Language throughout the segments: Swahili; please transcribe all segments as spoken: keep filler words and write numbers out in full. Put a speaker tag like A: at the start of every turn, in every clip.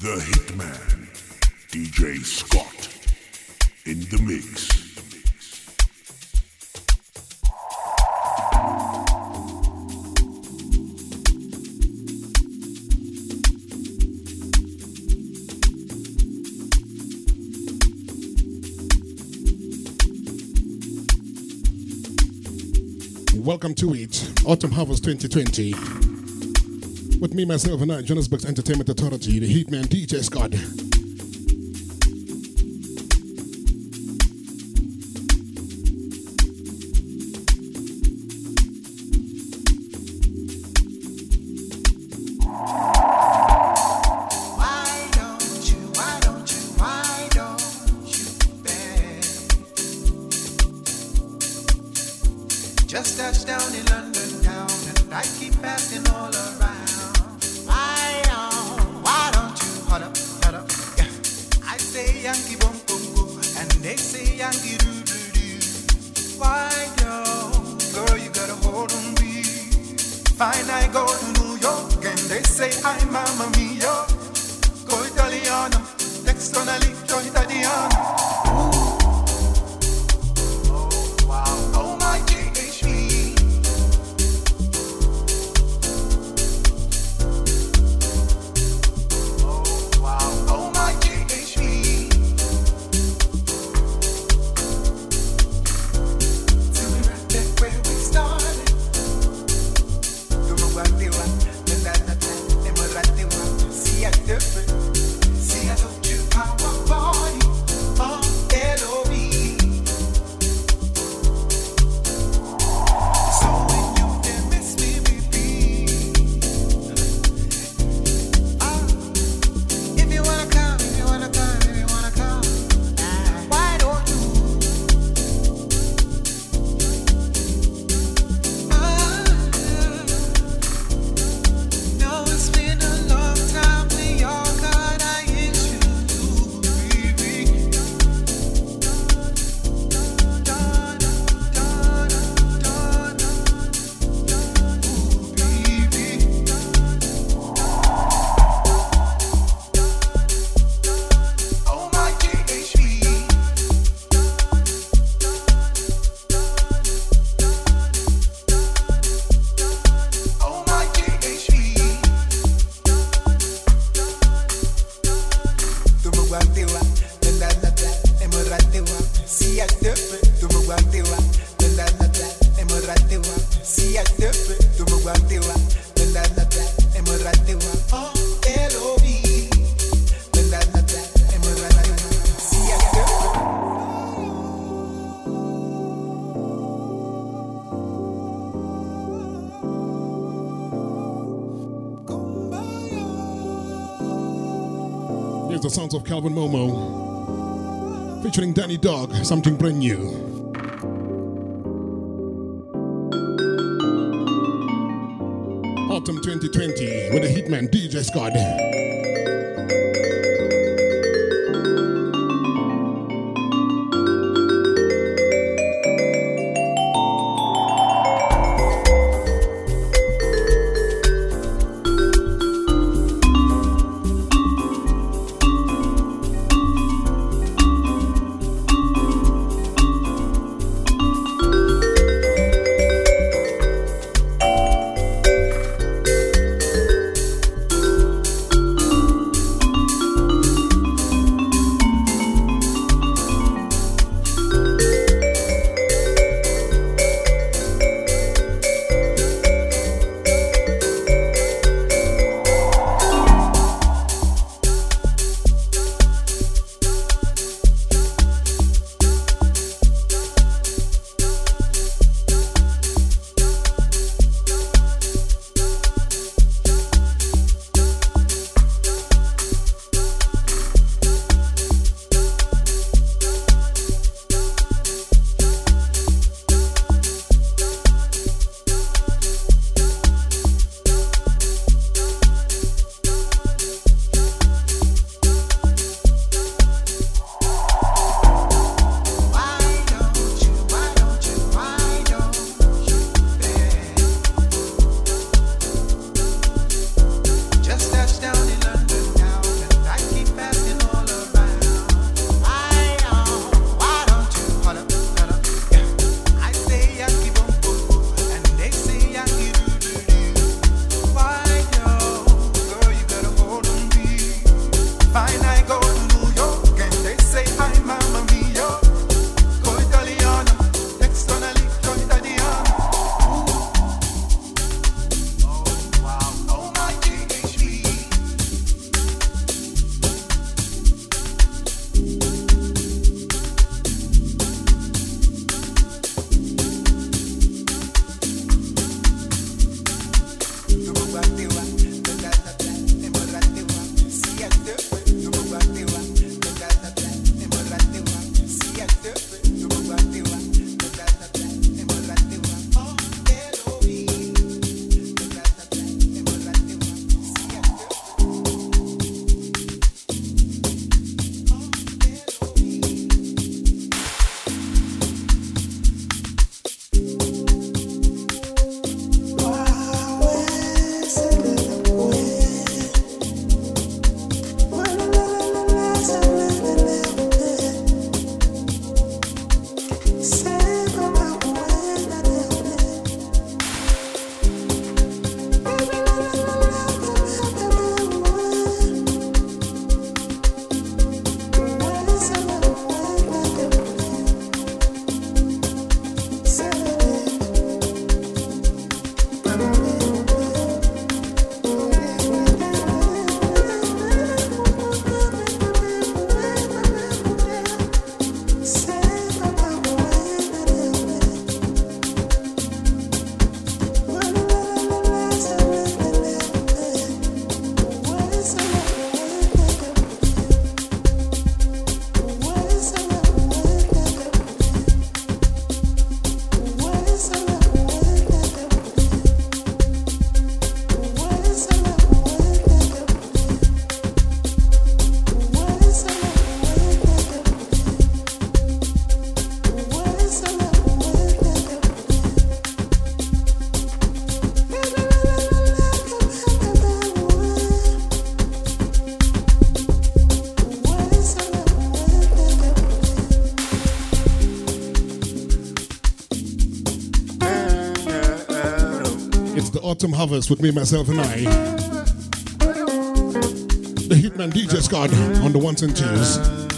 A: The Hitman, D J Scott, in the mix.
B: Welcome to it, Autumn Harvest twenty twenty. With me, myself, and I, Johannesburg's Entertainment Authority, the Hitman D J Scott.
C: Just touched down in London town, and I keep passing all around. Why don't, why don't you hold up, hold up? Yeah. I say Yankee bum bum bum, and they say Yankee doo doo doo. Why don't, girl, you gotta hold on me. Fine, I go to New York, and they say I'm Mamma Mia. Go Italiano, next on a lick, go Italiano.
B: The sounds of Calvin Momo featuring Danny Dog, something brand new. Autumn twenty twenty with the Hitman D J Scott.
C: Thank
B: It's the autumn harvest with me, myself, and I. The Hitman D J Scott on the ones and twos.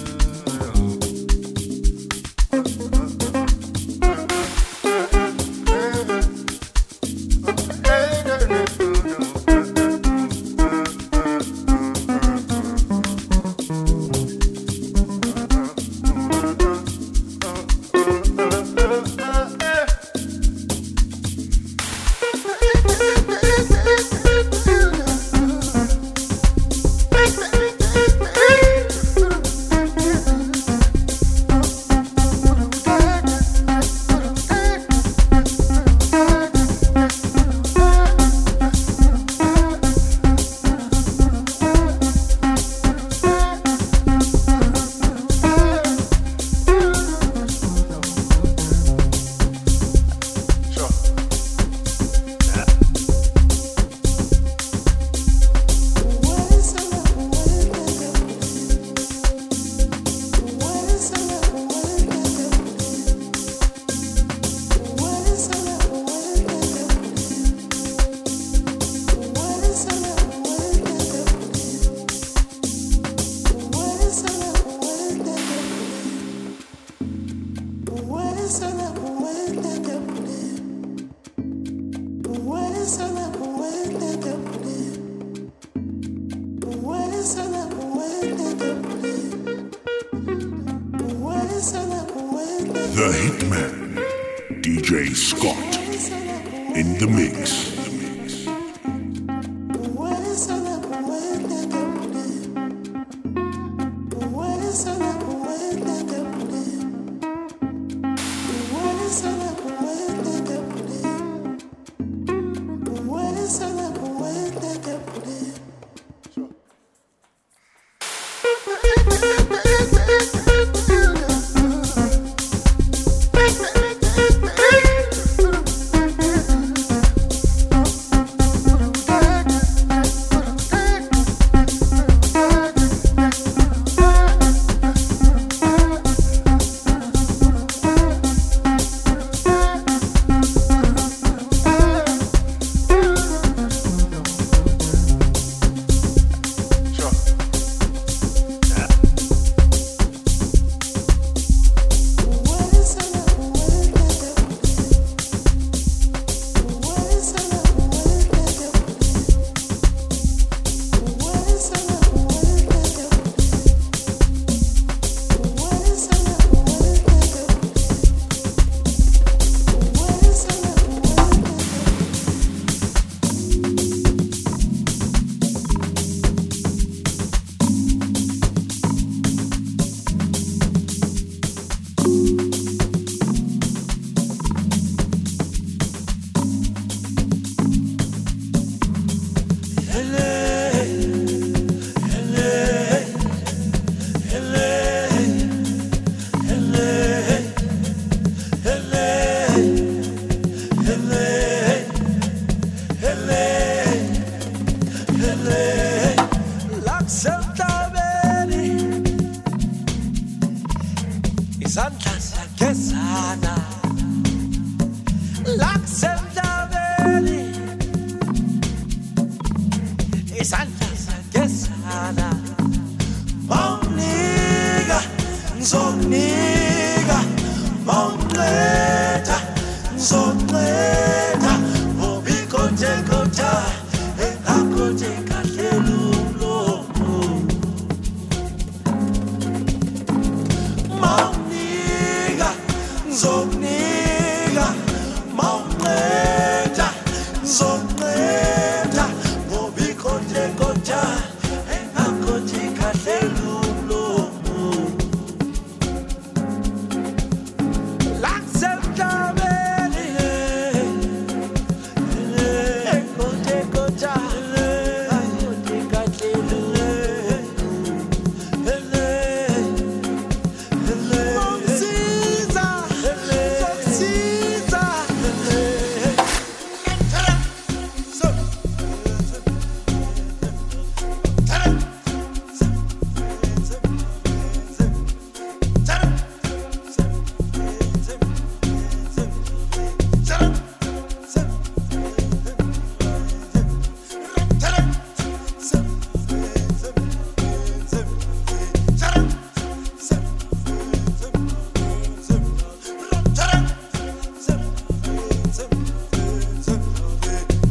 A: The Hitman, D J Scott, in the mix.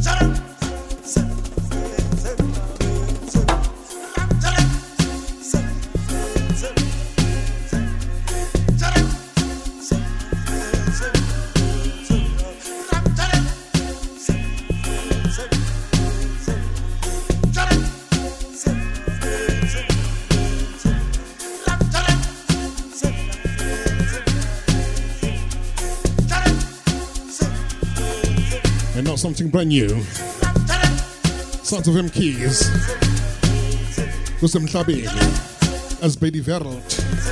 B: Something brand new. Sounds of M Keys. With some clubbing as Baby Verld.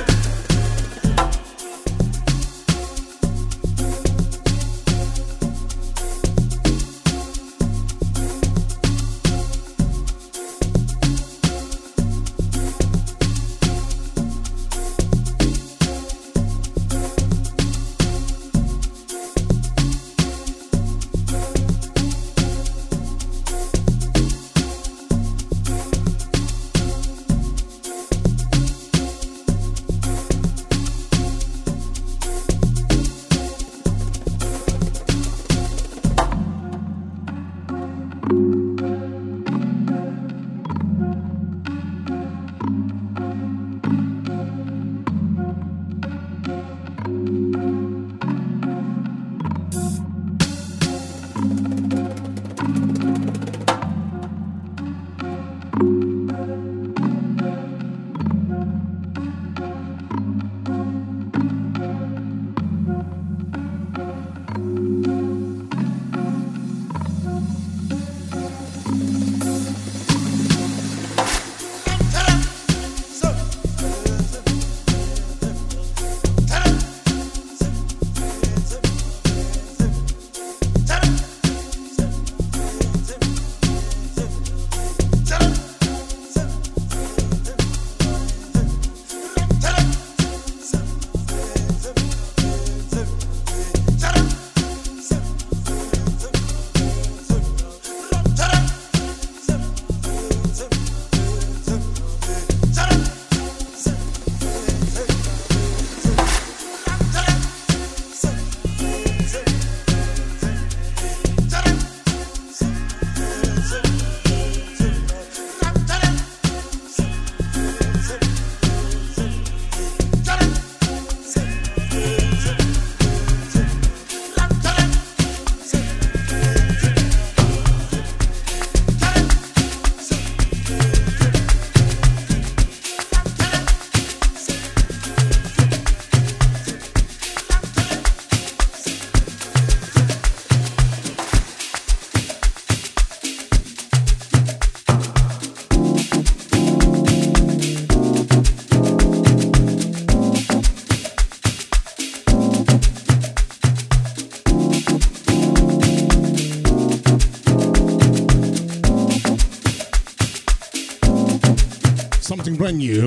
B: Something brand new.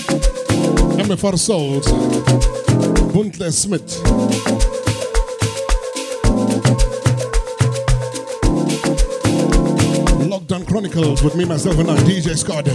B: M F R Soul, Buntle Smith. Lockdown Chronicles with me, myself, and I, D J Scott.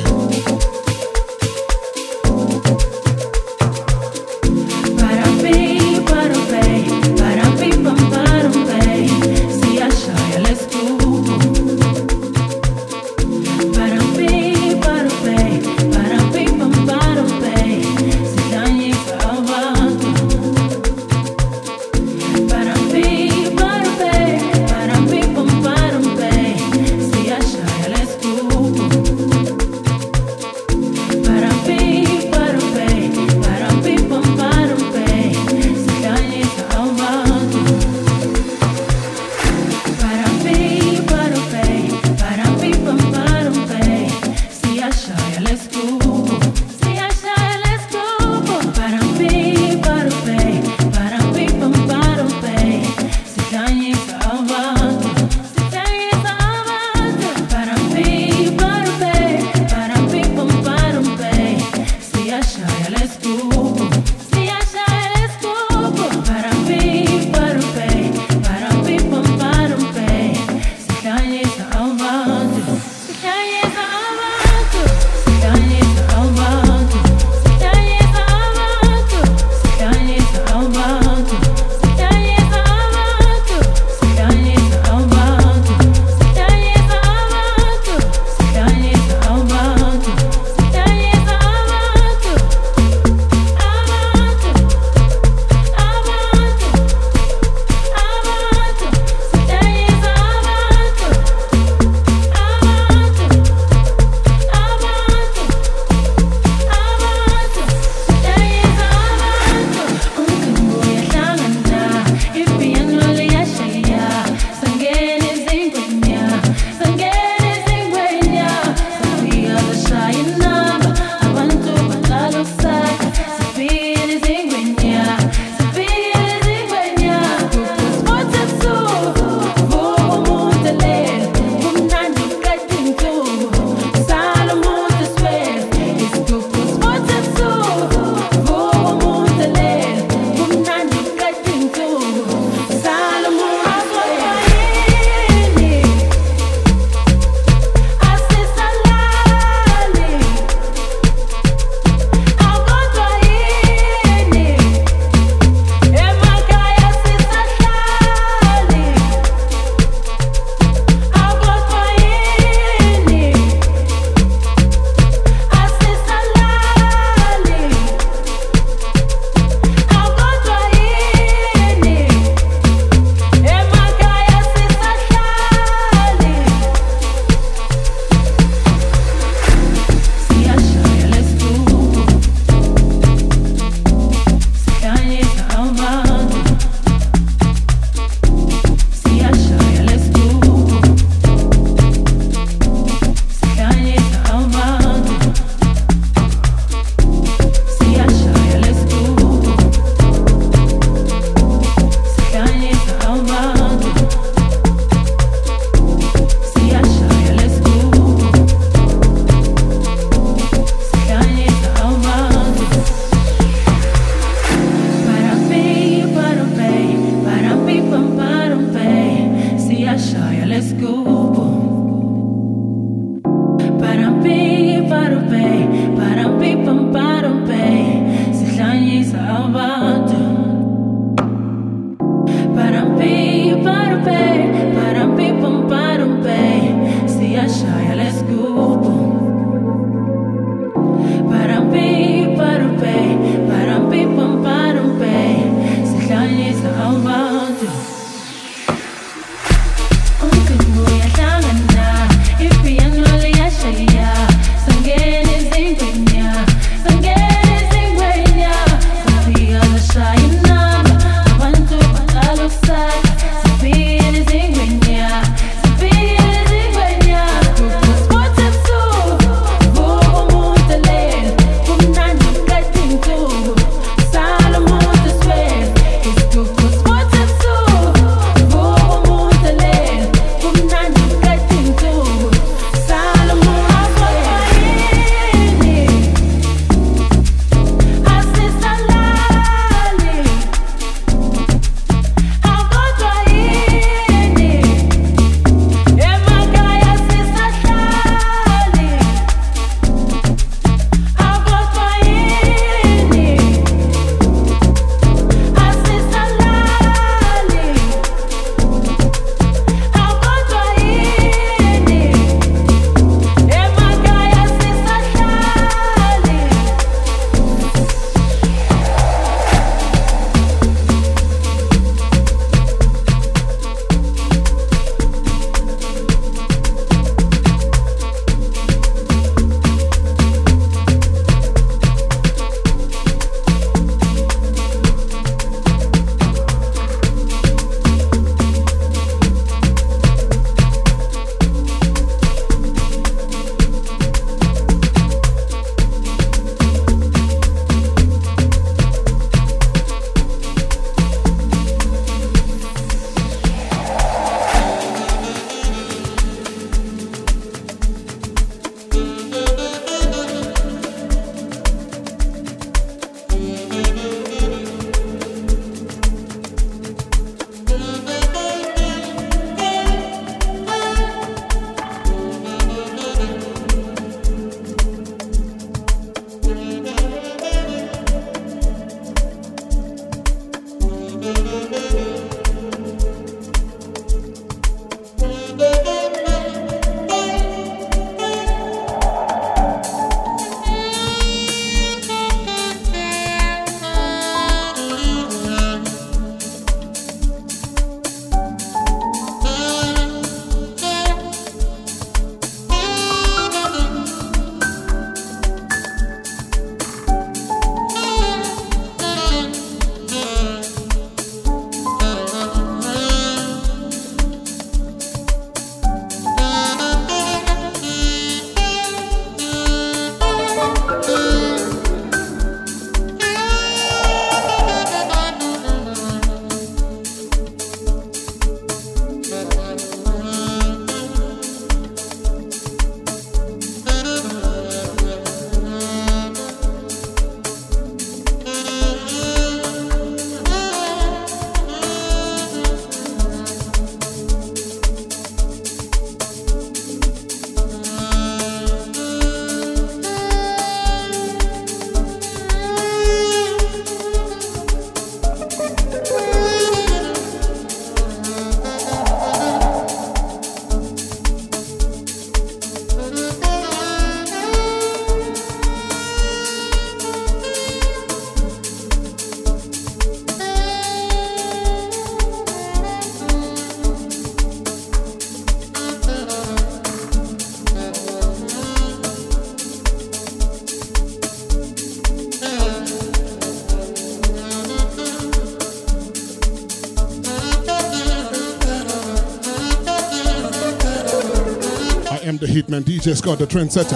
B: am the Hitman, D J Scott, the trendsetter.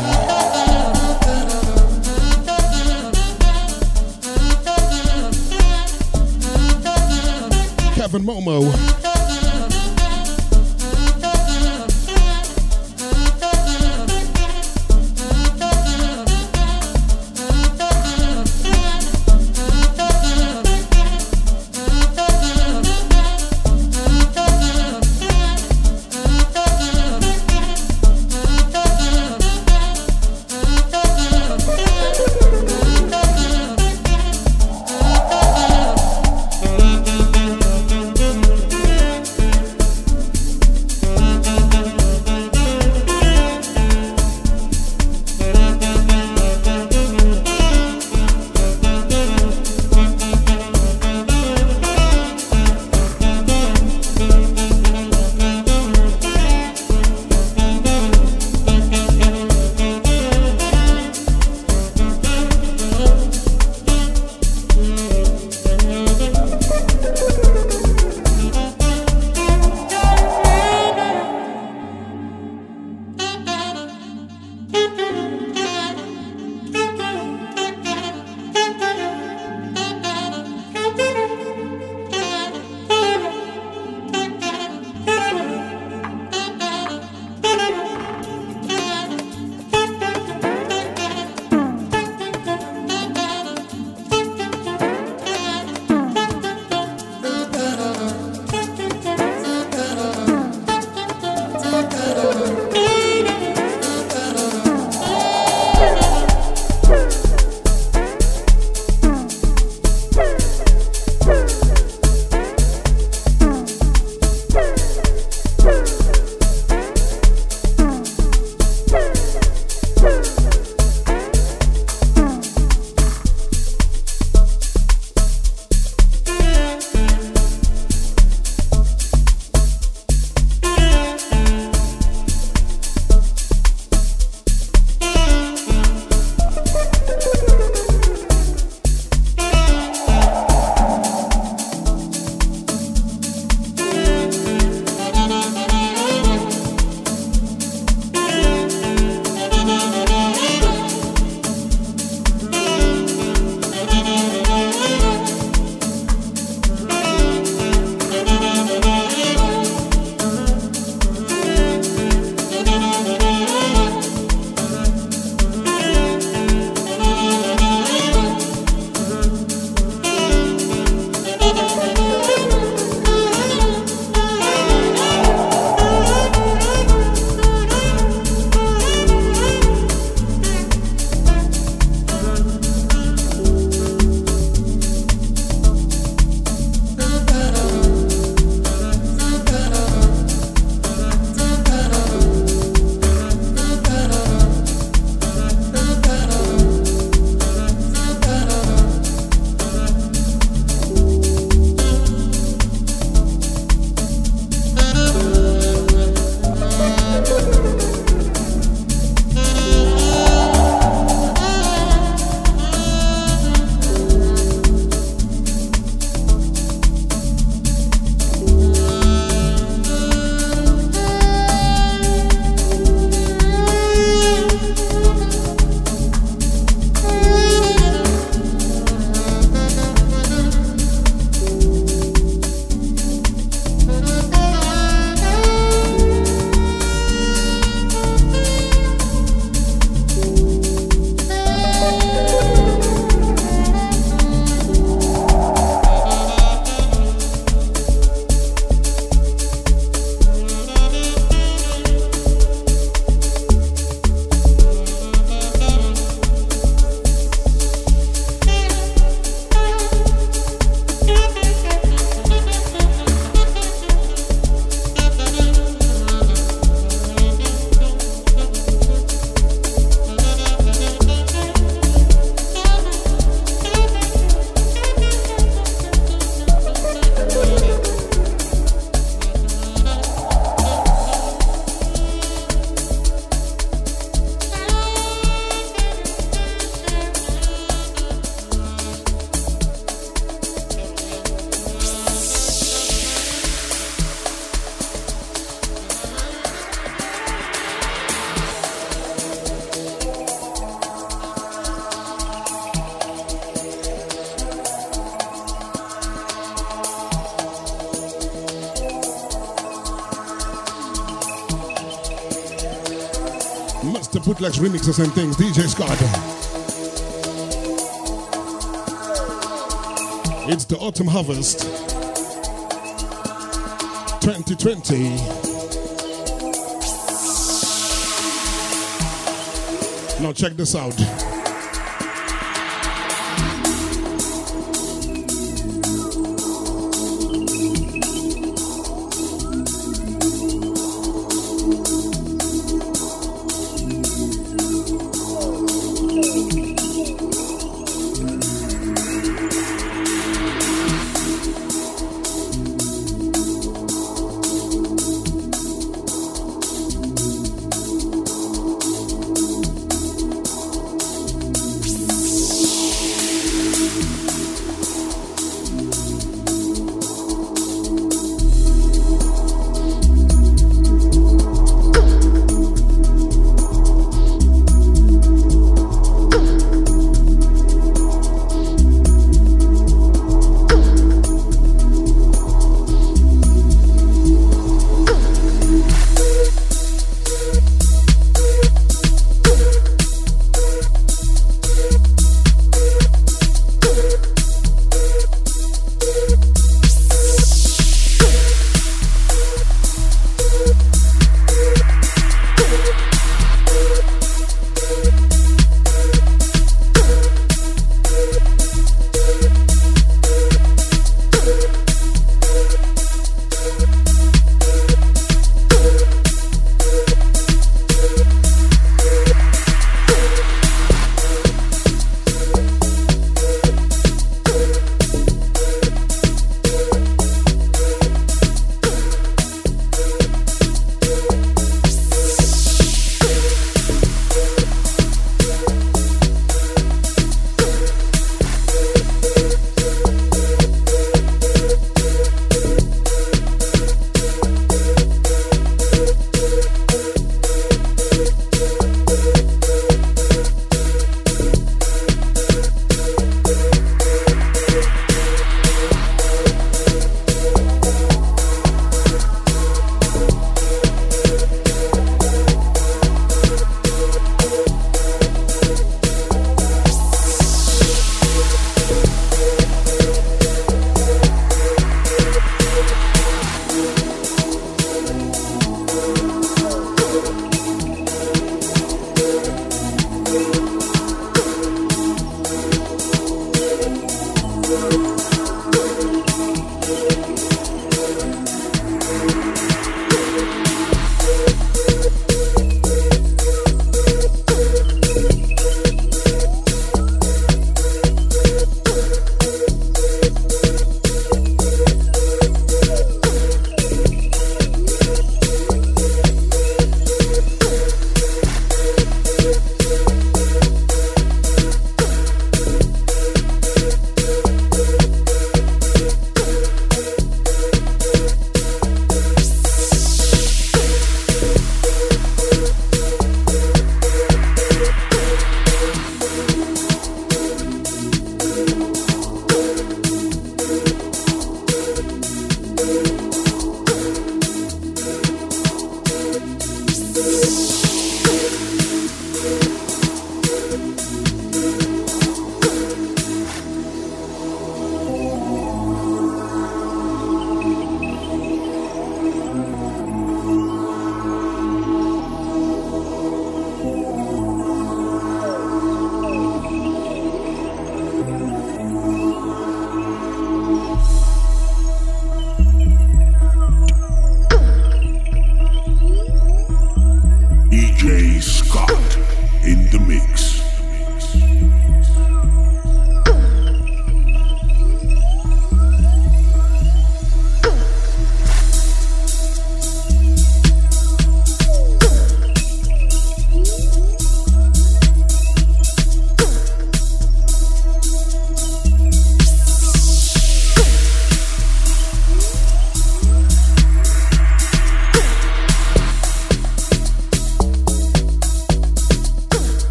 B: Kevin Momo. It's the bootlegs, remixes and things. D J Scott. It's the Autumn Harvest twenty twenty. Now check this out.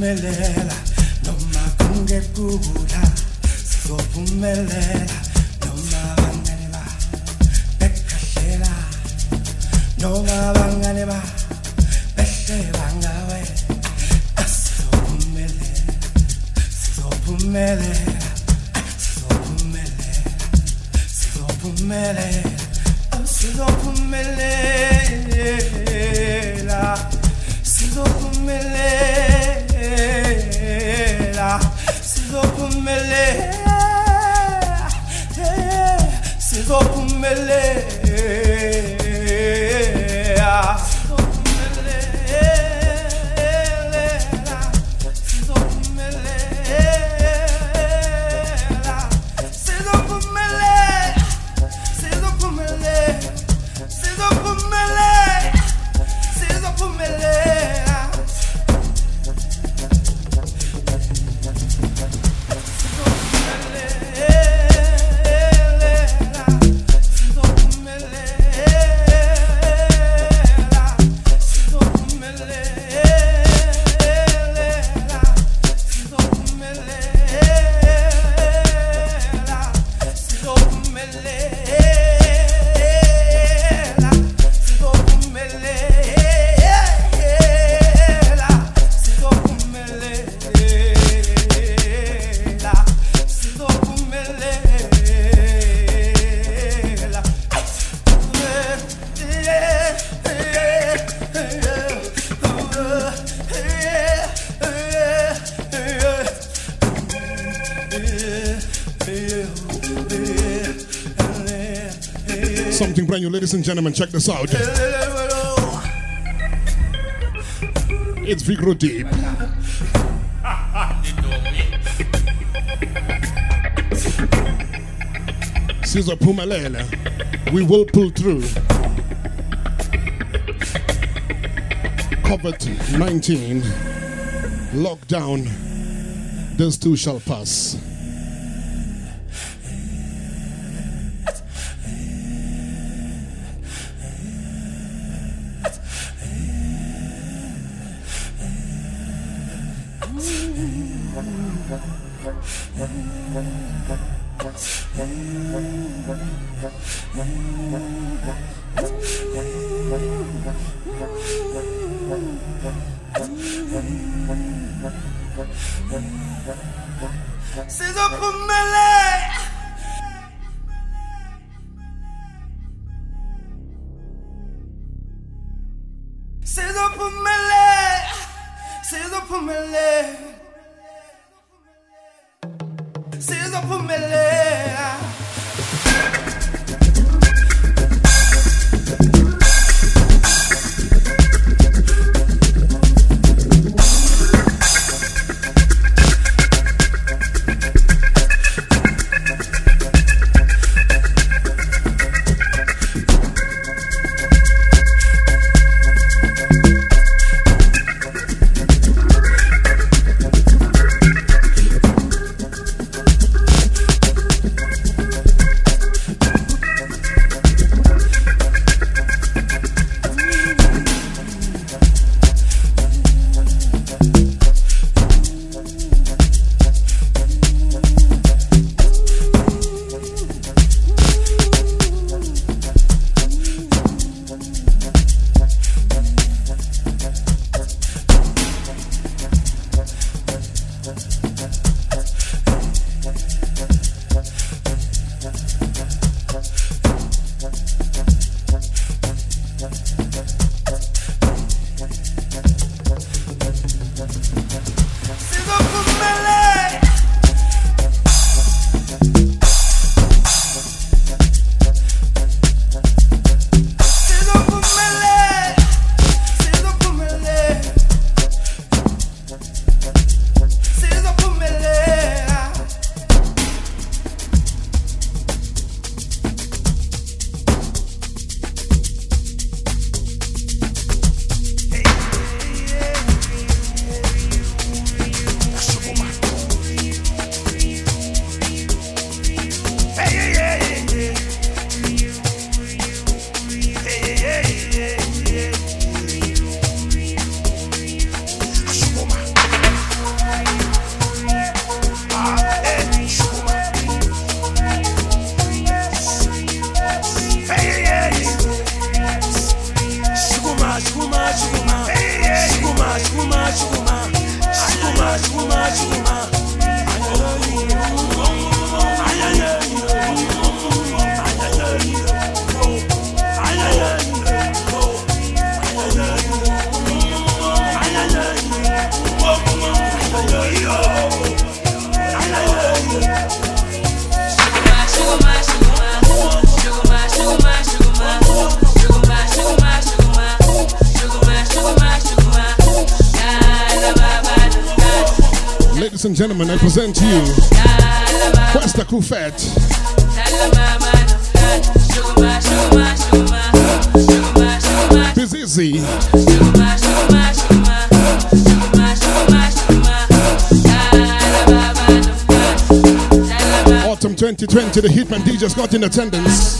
C: sizophumelela noma kungekula sizophumelela noma bangane ba bekhahlela noma bangane ba behleba ngawe sizophumelela sizophumelela sizophumelela sizophumelela sizophumelela sizophumelela sizophumelela sizophumelela
B: Something brand new, ladies and gentlemen, check this out. It's Vigro Deep. Caesar Pumalele. We will pull through. COVID nineteen. Lockdown. This too shall pass. and gentlemen, I present to you Questa Kufet. Bizizi. Autumn twenty twenty, the Hitman D J Scott in attendance.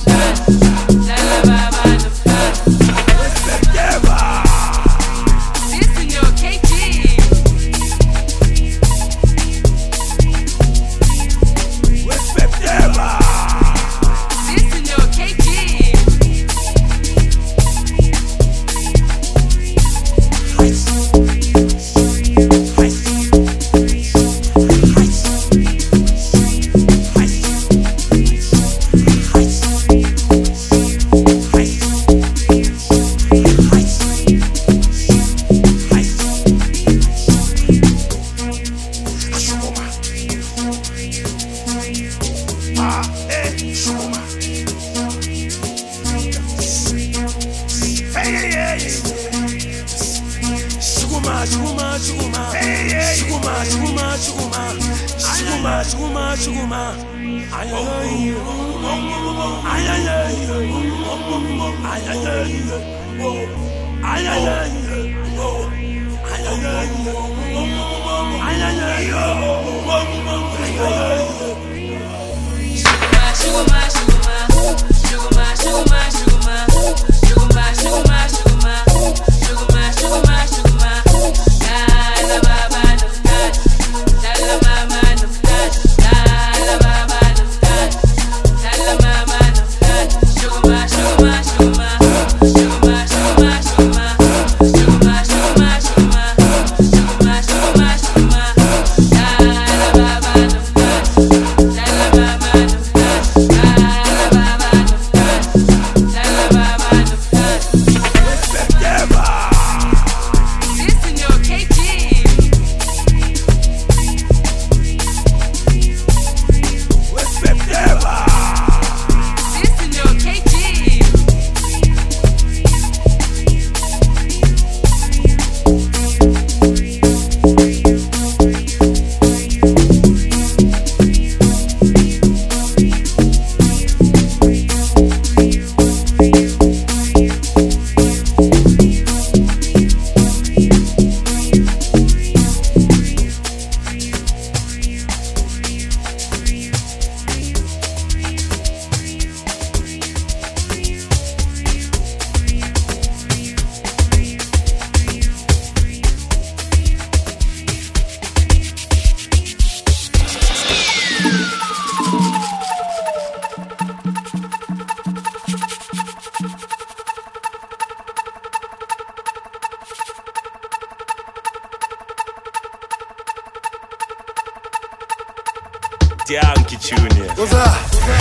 D: Yankee Junior.
E: What's up?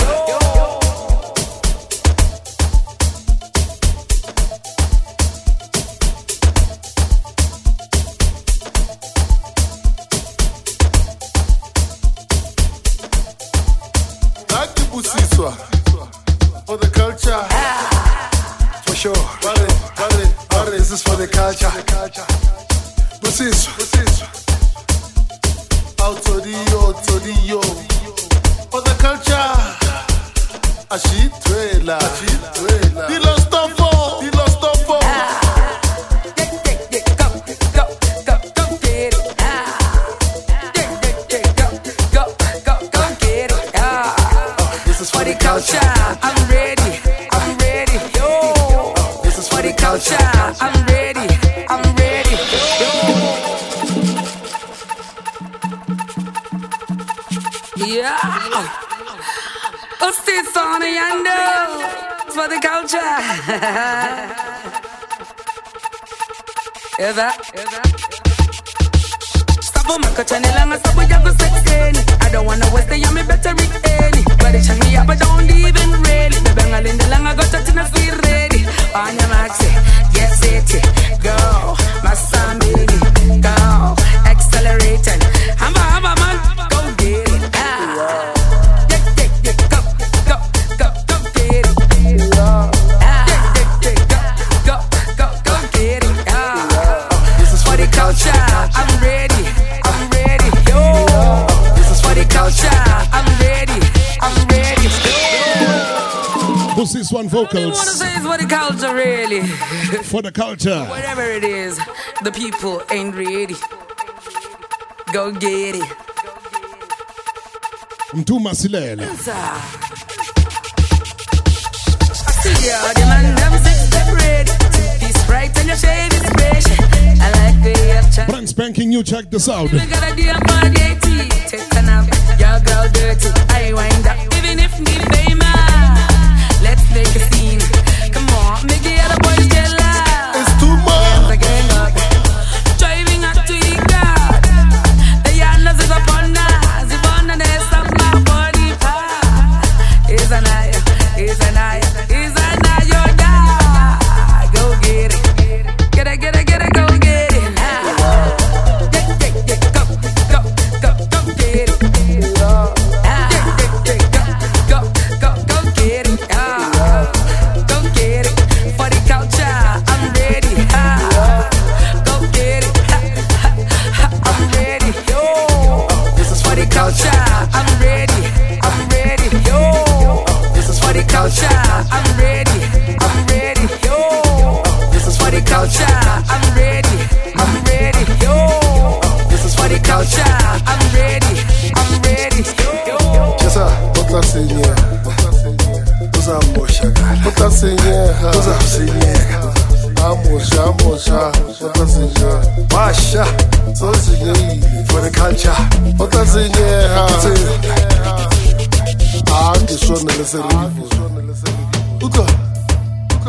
F: For the culture, for sure. Vale, vale, vale. This is for the culture. Busiswa, busiswa. Autodio, autodio. For the culture, ashitwela, ashitwela. Di los tofo, di los tofo.
G: For the culture, I'm ready, I'm ready, yo. This is for the culture, I'm ready, I'm ready, yo. Yeah, what's this on the yonder? It's for the culture. Hear that? Hear that? Stop my channeling, stop with your sexy. I don't wanna waste the yummy, better retain. But they check me up, but don't even really. The bengal in the lang, I got touch and I feel ready. On your maxi, get city, go. My son, baby, go. Accelerating. Hamba, hamba, man, go get it. Ah. Yeah, yeah, yeah, go, go, go, go get it. Ah. Yeah, yeah, yeah, go, go, go, go get it. Ah. This is for the culture. I'm ready, I'm ready, yo.
B: this one
G: What I want to
B: vocals
G: say is for the culture, really.
B: for the culture.
G: Whatever it is, the people ain't ready. Go get it.
B: Mtuma Silela.
G: I see ya, the man them six separate. This right and your shade is fresh. I like the air.
B: Brand spanking new, check this out.
G: We got a deal for the eighty. Take a nap, your girl dirty. I wind up, even if me famous. Let's make a scene. Come on, make the other boys get loud.
F: It's too much.
G: The gang up, driving up to the guard. The yanders is upon us. The one and they stop my body part. Is an eye, is an eye, is an eye, yo, yeah. Go get it. Get it, get it, get it, go get it. Ah. Get, get, get, go, go, go, go get it. Ah. Get, get, get, go, go, go, go get it. Ah. Go get it. For the culture, I'm ready. Ah. Go get it. Ha, ha, ha, I'm ready. Yo.
F: This is
G: For the culture, I'm ready. I'm ready. Yo.
F: This is
G: For the culture, I'm ready. I'm ready. Yo.
F: This is
G: For the culture, I'm ready. I'm ready. Yo.
F: This is
G: For the culture, I'm ready. I'm ready. Yo.
F: Chesa, bota senye. Uza mosha gala. Bota senye. Uza senye. Amosha, amosha. Bota senye. Masha. So senye. For the culture. Bota senye. Ah, que suena le serivo. Uka. Uka.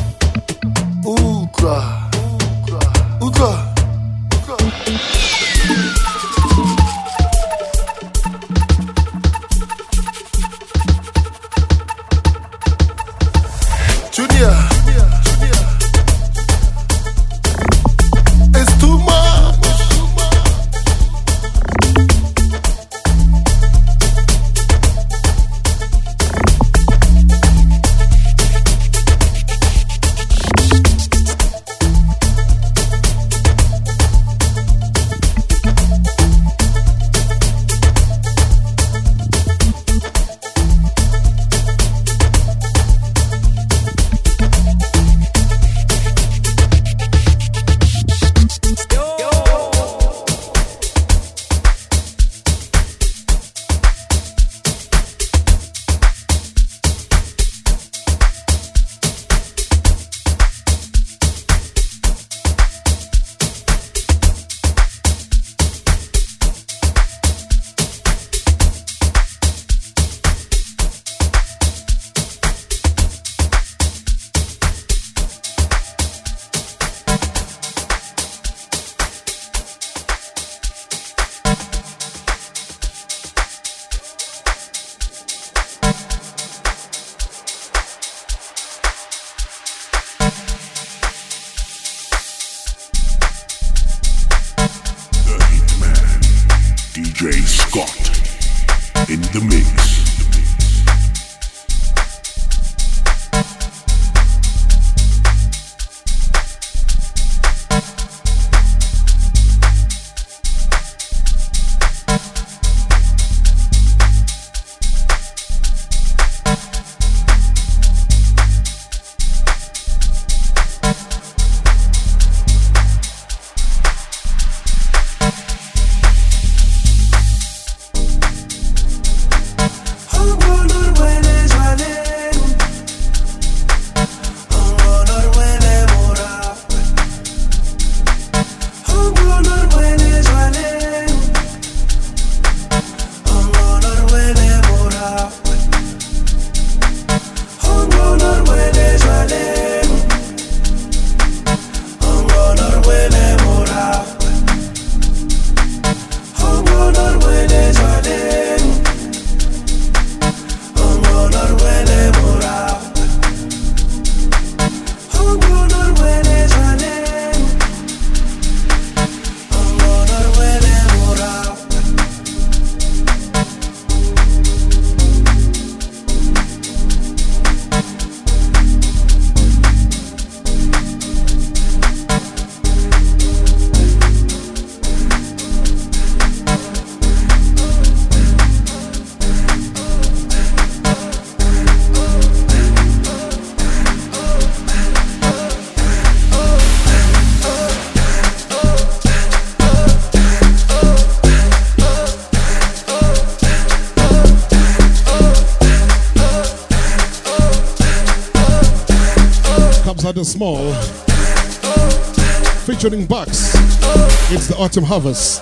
F: Uka. Uka. Uka. Junior. It's too much.
A: D J Scott in the mix.
B: Sada Small featuring Bucks. It's the Autumn Harvest.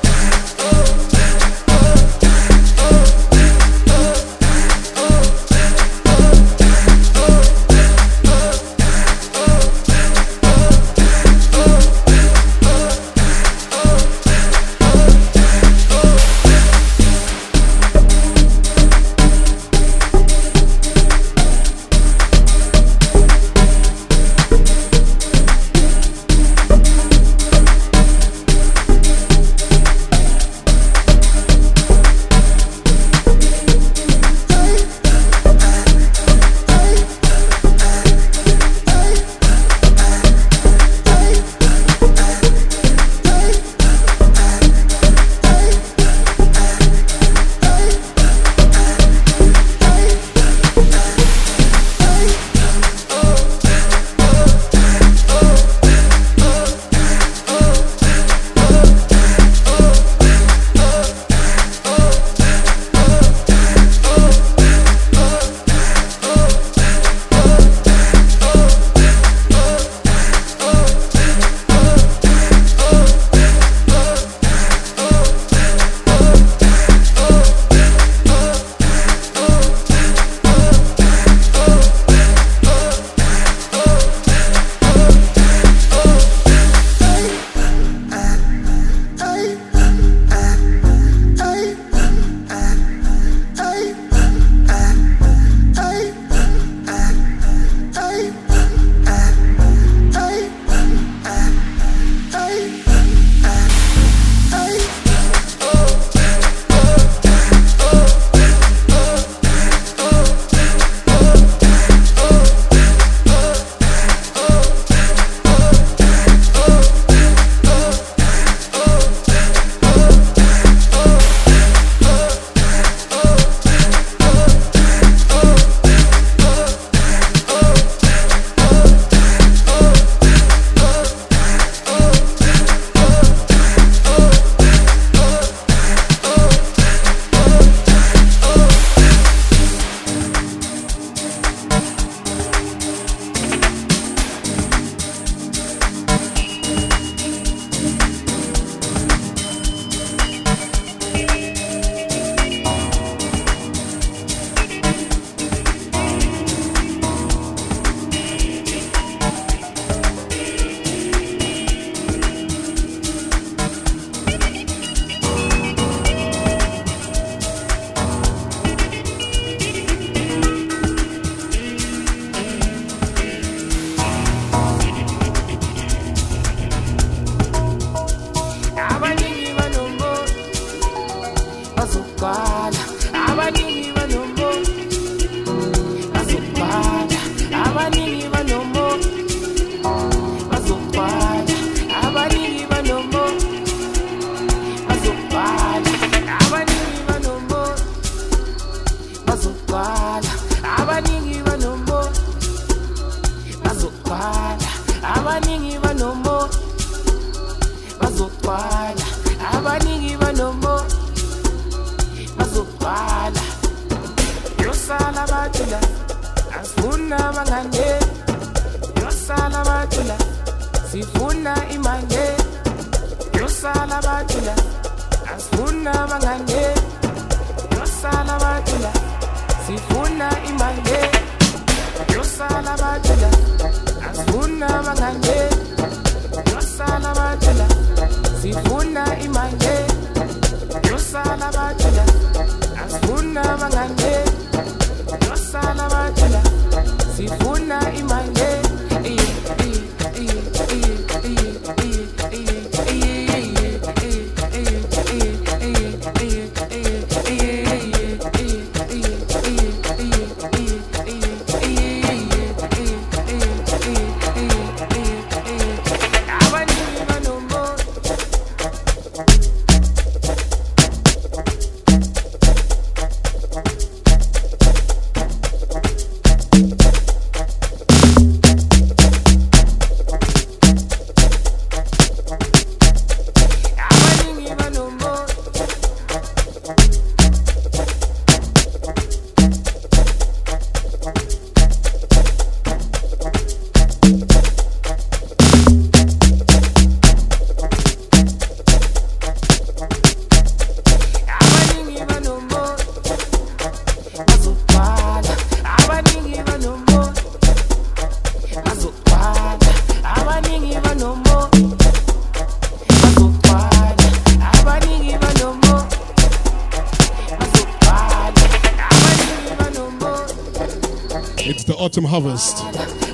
B: It's the autumn harvest.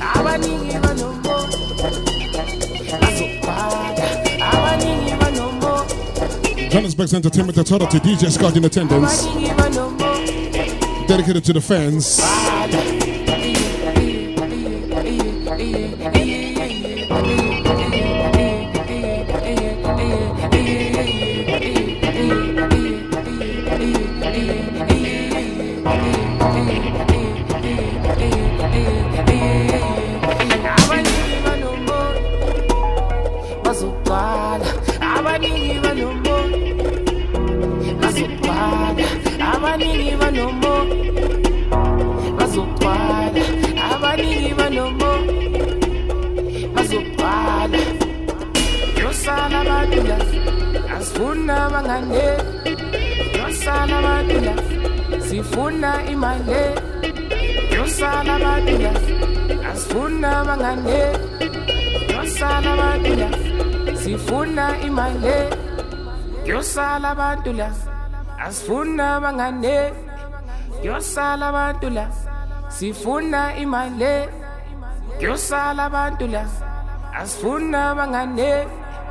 B: Johannesburg's Entertainment Authority, D J Scott in attendance. Dedicated to the fans.
G: Asfuna mangane, yosala madula, sifuna imale, yosala madula, asfuna mangane, yosala madula, sifuna imale, yosala madula, asfuna mangane, yosala madula, sifuna imale, yosala madula, asfuna mangane.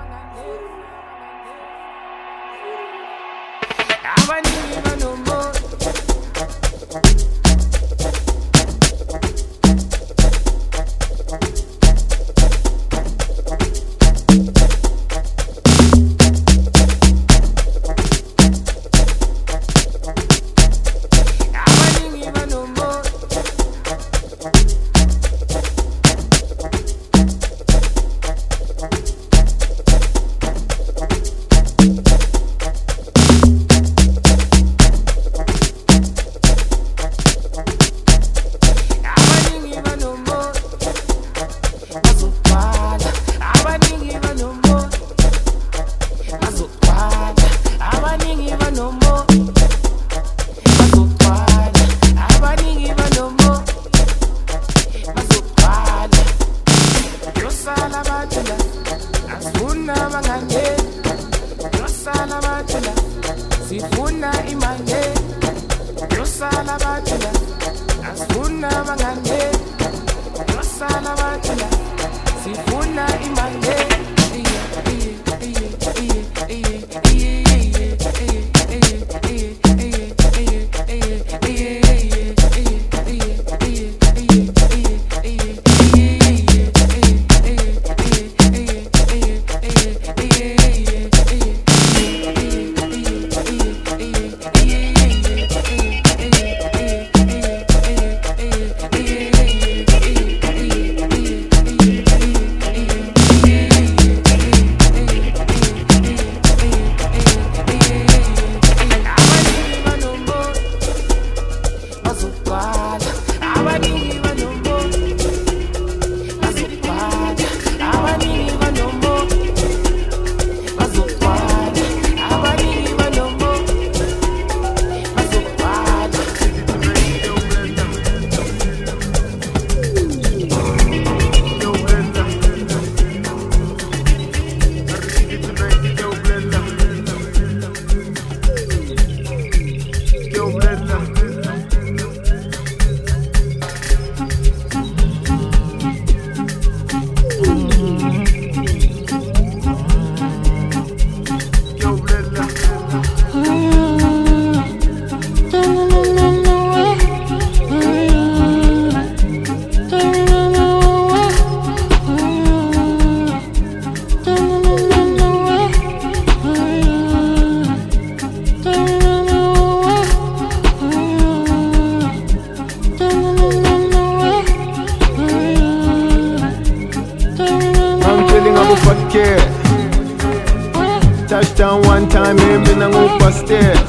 D: Touchdown one time, aiming and over stairs.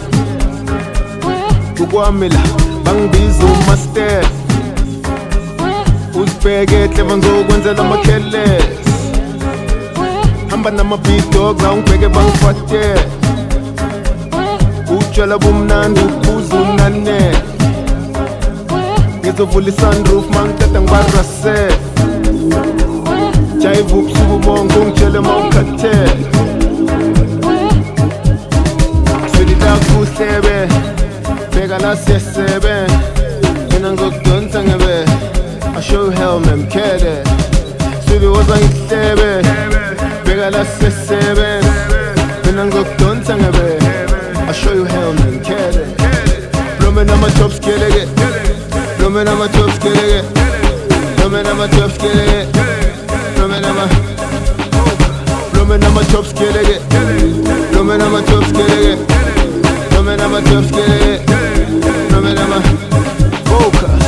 D: Kukwamila, bangibiza umaster. Uzibheke clever ngokwenza makhelele. Hamba nama beat dogs, awungibheke bangifate. Utshwala bumnandi uphuza unane. Ngizovula sunroof mangithatha ngibarase. Jive ubusuku bonke ungitshele mawukhathe. Kuhlebe, beka la siyasebe, mina ngokudonsa ngebe. I show you hell memkele sibiwoza ngihlebe bheka la sesebe mina ngizokudonsa ngebe I show you hell memkele Nome nama chops kelege Nome nama chops kelege Nome nama chops kelege Nome nama Nome nama chops kelege Nome nama chops kelege Nome nama chops kelege Nome nama Focus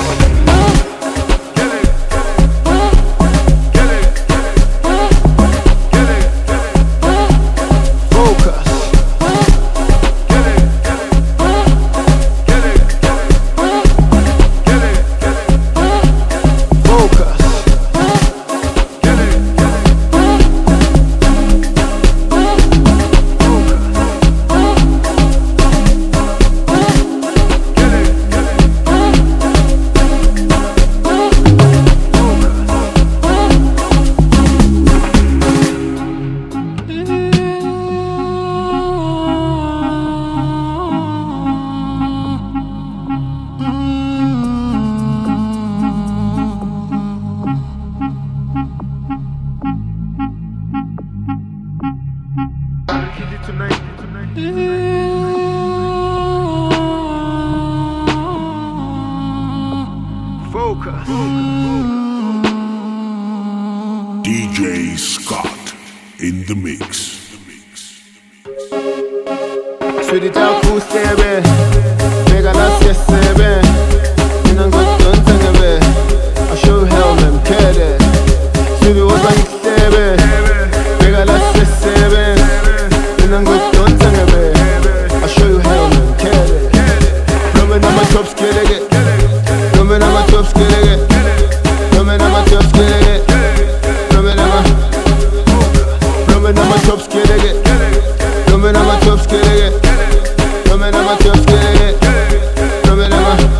D: Focus.
A: D J Scott in the mix.
D: Sweetie taku sebe, mega la sebe, mina ngudonsa ngebe, I show you hell memkele. Sweetie woza ngihlebe, mega la sebe, mina ngudonsa ngebe, I show you hell memkele. Nome nama chops kelege, nome nama chops kelege, nome nama chops kelege, nome nama, nome nama chops kelege, nome nama chops kelege. Nome nama chops kelege, nome nama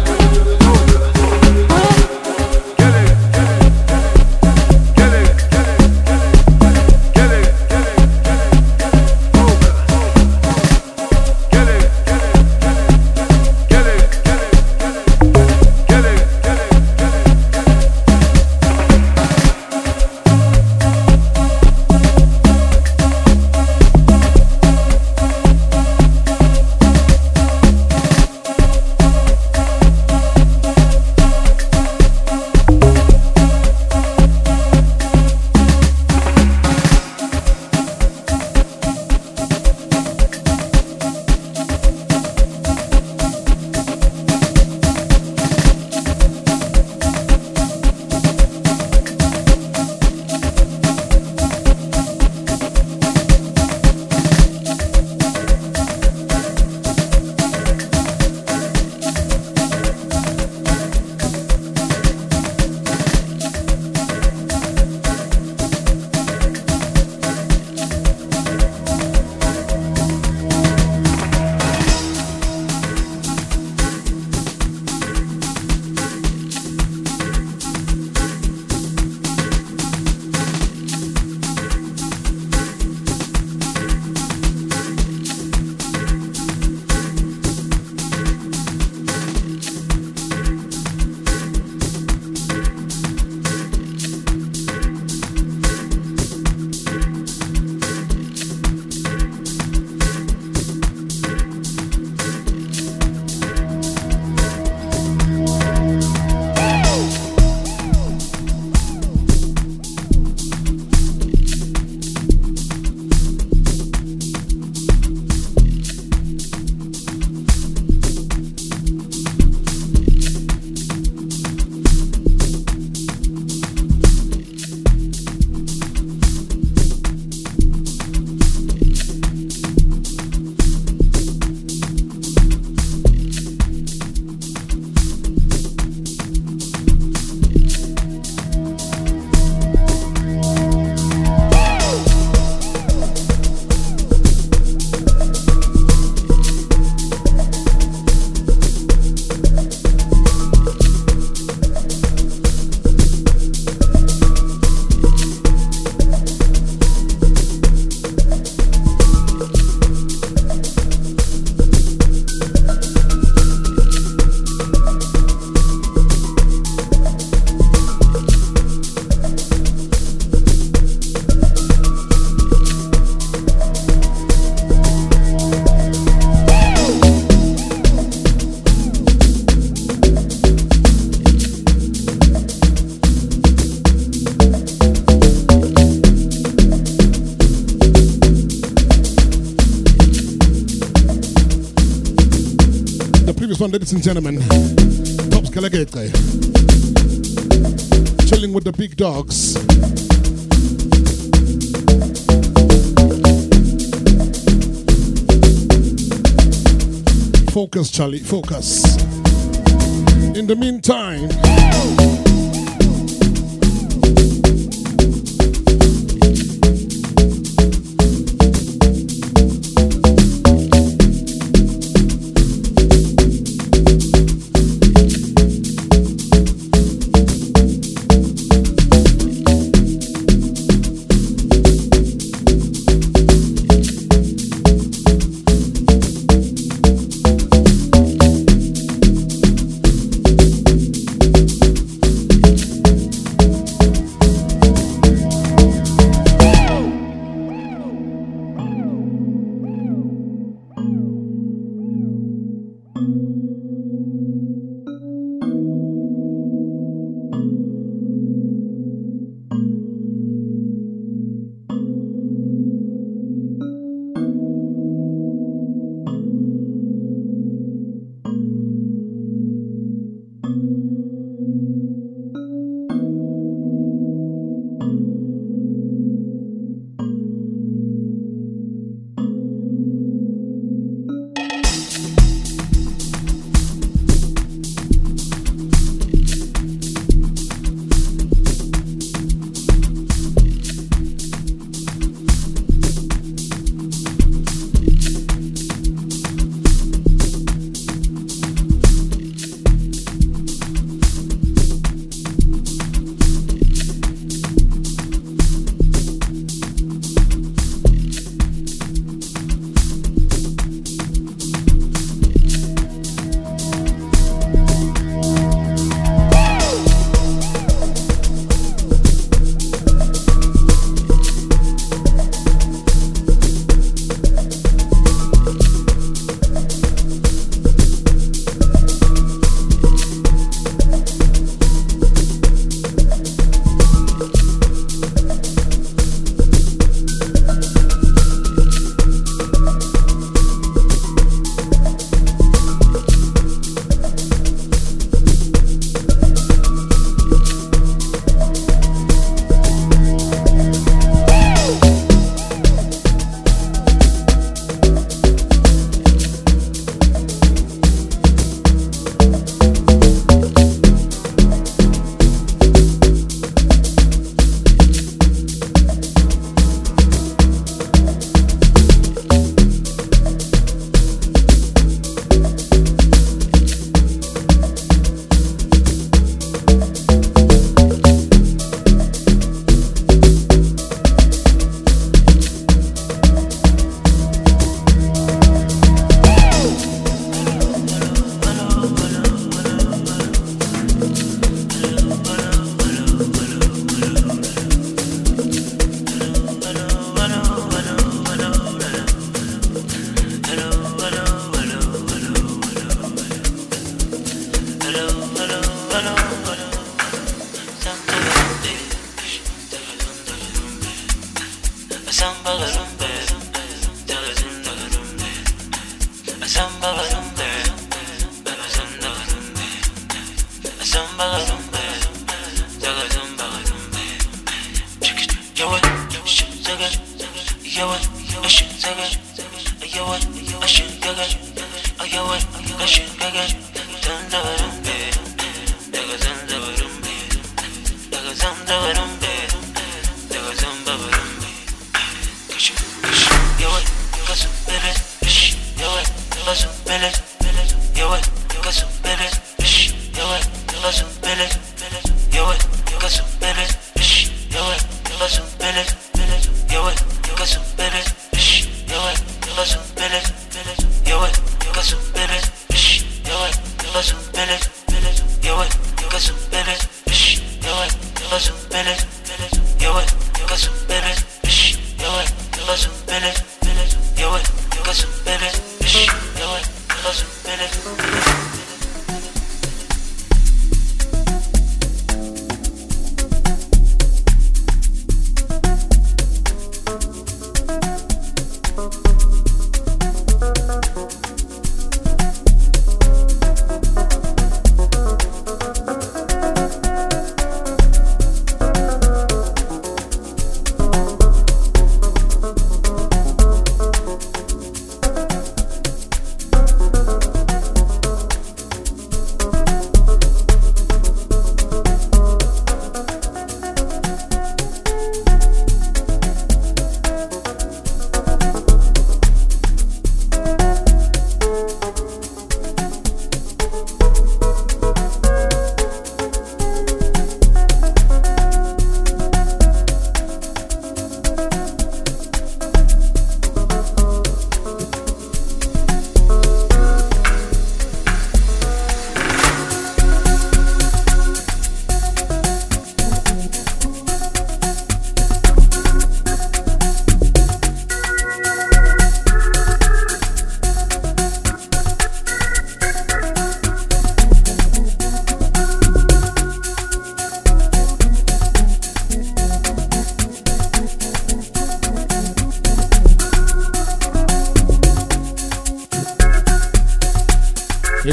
B: one, ladies and gentlemen. Tops Kalagete. Chilling with the big dogs. Focus, Charlie, focus. In the meantime,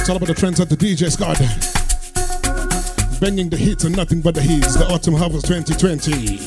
B: It's all about the trends at the D J Scott. Banging the hits and nothing but the hits. The Autumn Harvest twenty twenty.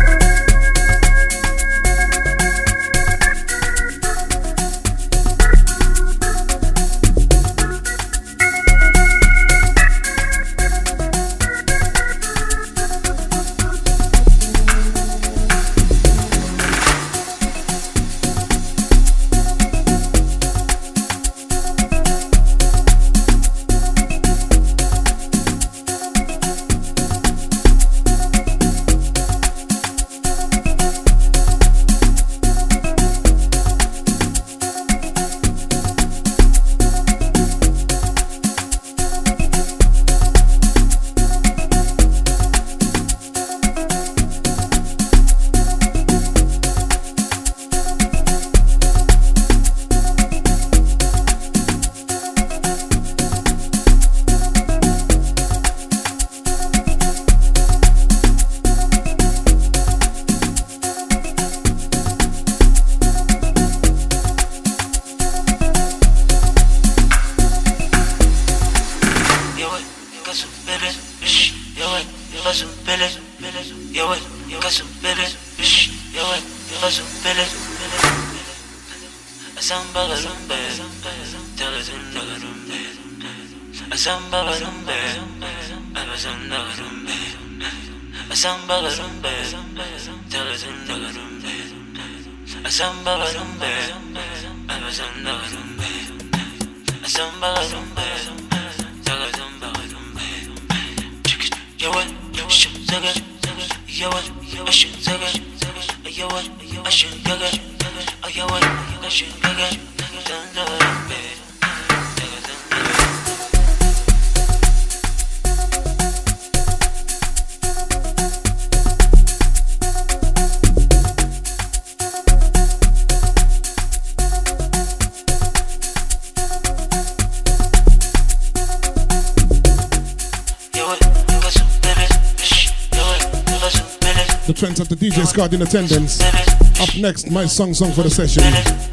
B: Trends at the D J Scott in attendance. Up next, my song song for the session.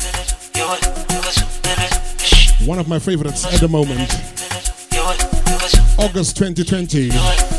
B: One of my favorites at the moment. August twenty twenty.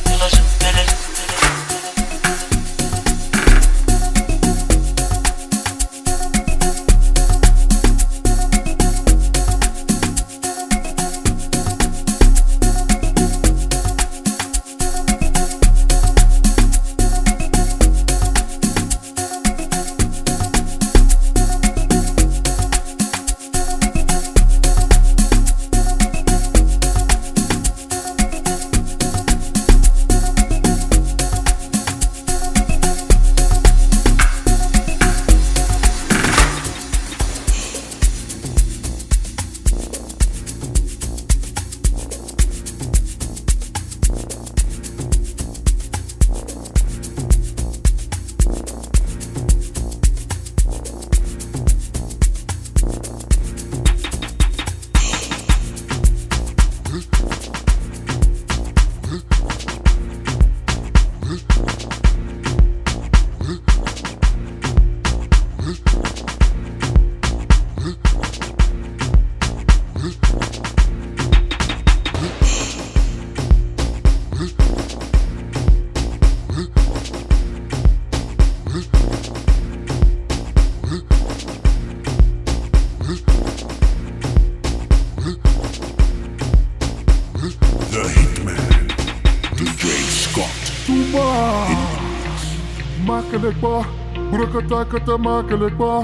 F: Makkelijk ba, broeketakkete makkelijk ba.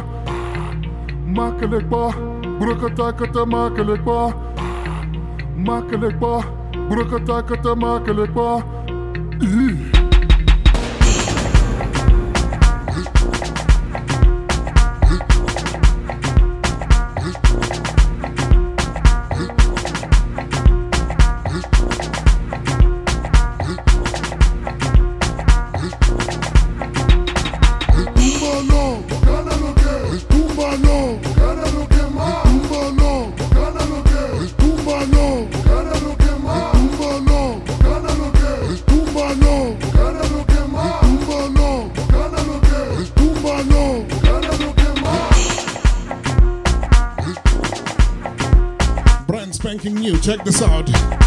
F: Makkelijk ba, broeketakkete makkelijk ba. Makkelijk ba, broeketakkete makkelijk ba. No.
B: spanking new. Check this out.